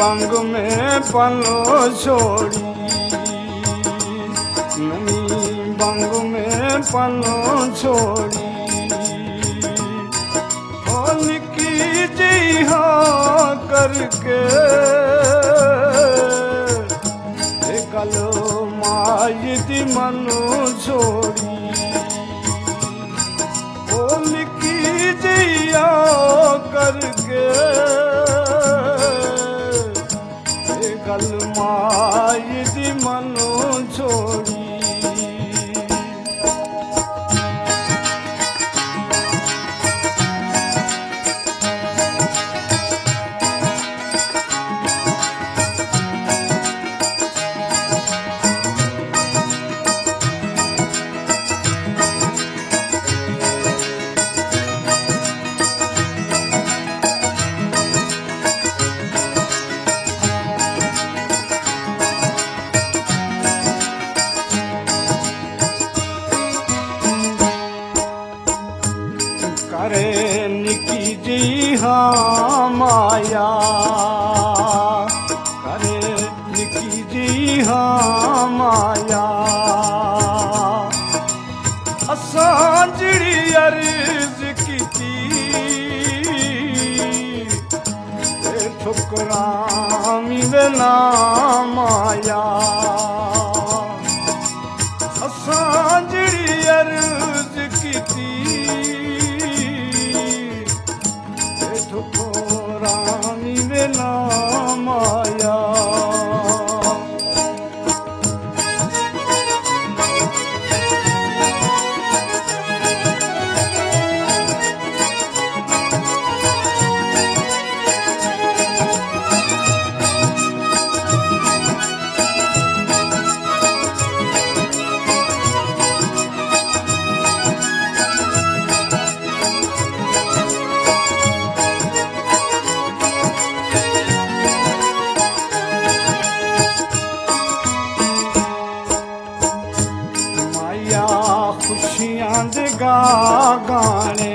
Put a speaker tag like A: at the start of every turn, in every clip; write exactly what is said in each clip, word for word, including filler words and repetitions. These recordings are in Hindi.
A: बंग में पलो छोड़ी, ननी बंग में पलो छोड़ी। ओ निकी जी हाँ करके गल माई दी मनु छोड़ी। ओ निकी जी हाँ करके गल माई दी मनु छोड़ी। करे निकी जी हाँ माया, करे निकी जी हाँ माया। असां जिहड़ी अर्ज कीती ते ठुकरावी वेला माया। असां जिहड़ी अर्ज कीती रानी वेला माया। खुशियां दे गा गाने,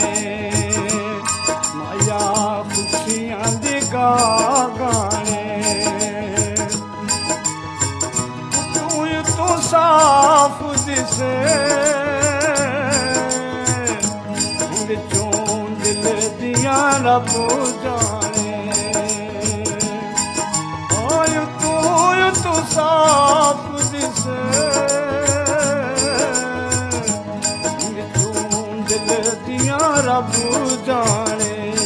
A: माया खुशियां दे गा गाने। तू तो साफ दिसे विचों दिल दिया रब जाने। ओ तू तो साफ दिसे रब जाने।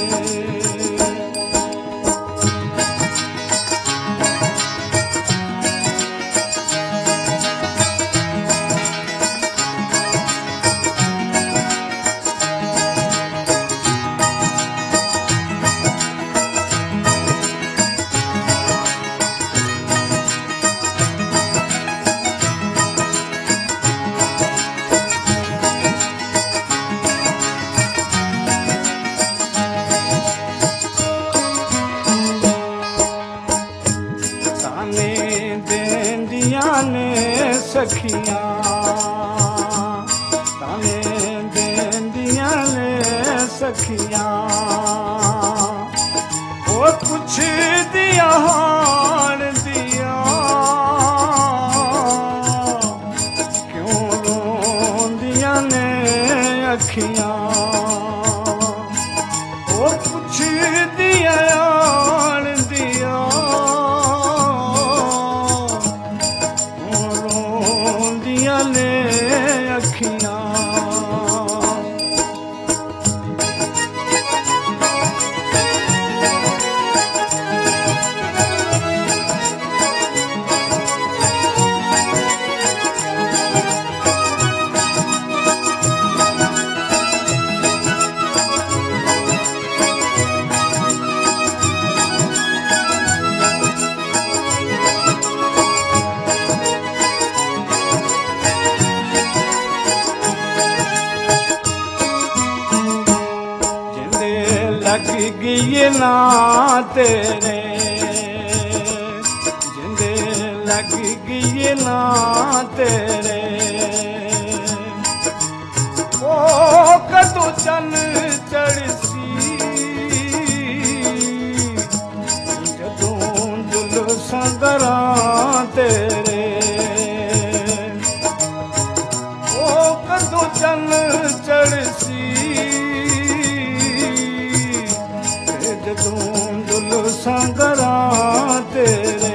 A: ने सखियां ताने देंदियां ने सखियां। ओ कुछ दिया हान दिया क्यों रोंदियां ने अखियां। ओ कुछ दिया हान दिया ने अखियां। लग गई ना तेरे जिंदे लग गई ना तेरे। ओ कदों चन चढ़सी जदों करां तेरे ओ कदों चन चढ़सी जदों जुलसां करां तेरे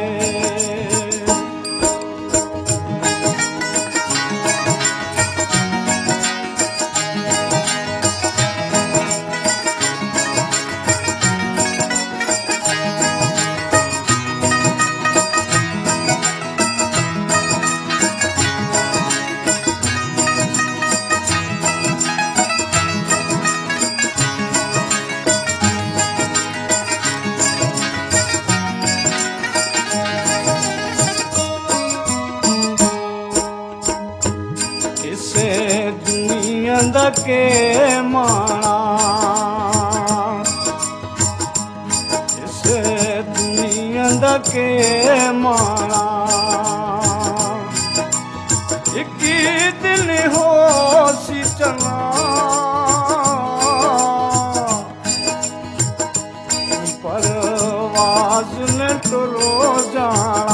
A: दुनिया के माना इस दुनिया के माना एक दिन हो सी चला परवाज़ ने टुरो जाना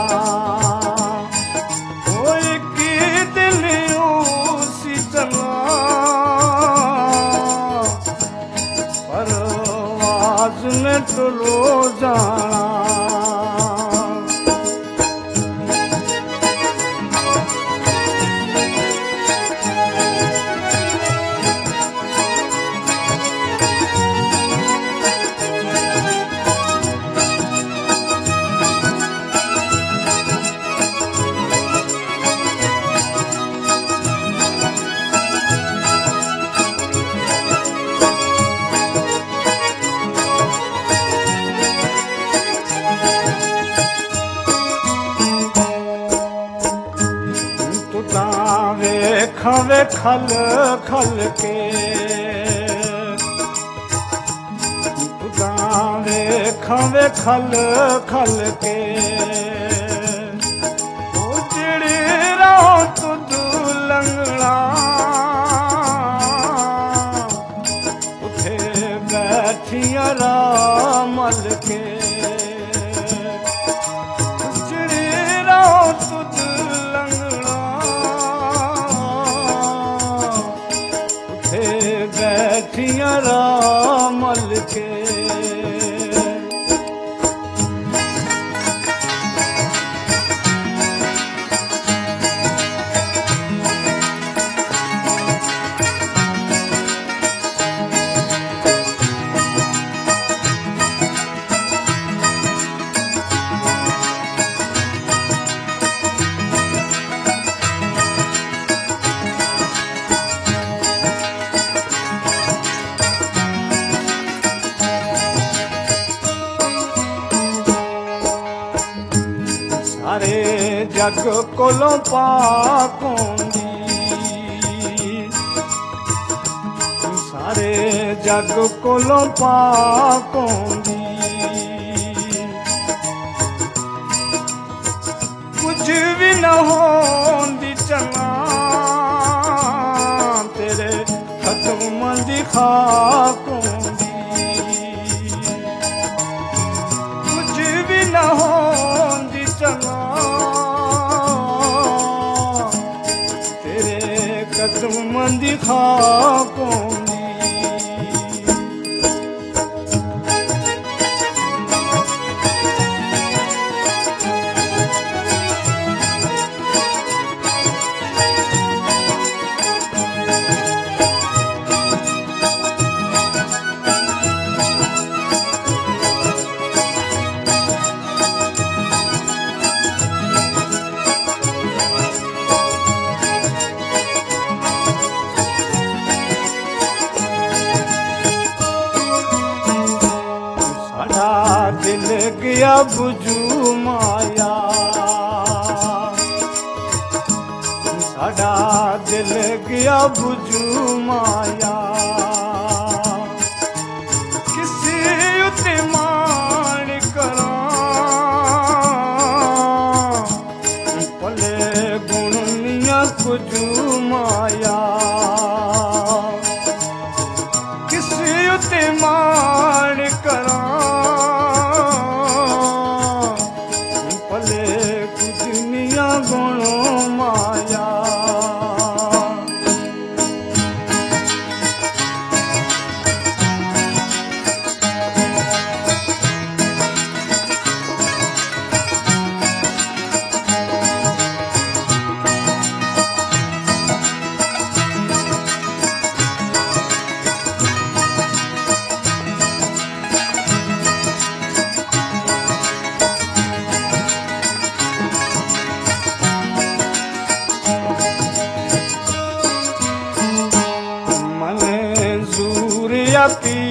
A: में टुरो जाना वेखां खल खल के तुदां वेखां खल खल के ओ जिहड़ी राह तुद लंघना उथे बैठियां राह मल के जिहड़ी राह तुद बैठियां राह मल के सारे जग कोलों पाक होंदी सारे जग कोलों पाक होंदी कुछ भी न होंदी चना तेरे कदम दी खाक होंदी कुछ भी न होंदी चना कदम दी खाक होंदी दिल गया बुझू माया साडा दिल गया बुझू माया किसी उते मान करा पले गुणनिया कुझू माया किसी उते मान करा पिया